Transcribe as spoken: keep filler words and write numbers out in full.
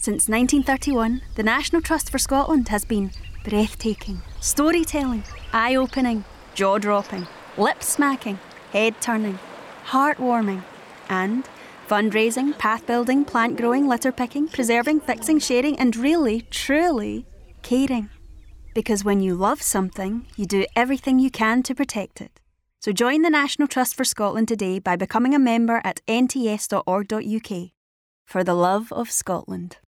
Since nineteen thirty-one, the National Trust for Scotland has been breathtaking, storytelling, eye-opening, jaw-dropping, lip-smacking, head-turning, heartwarming, and fundraising, path-building, plant-growing, litter-picking, preserving, fixing, sharing, and really, truly caring. Because when you love something, you do everything you can to protect it. So join the National Trust for Scotland today by becoming a member at n t s dot org dot u k. For the love of Scotland.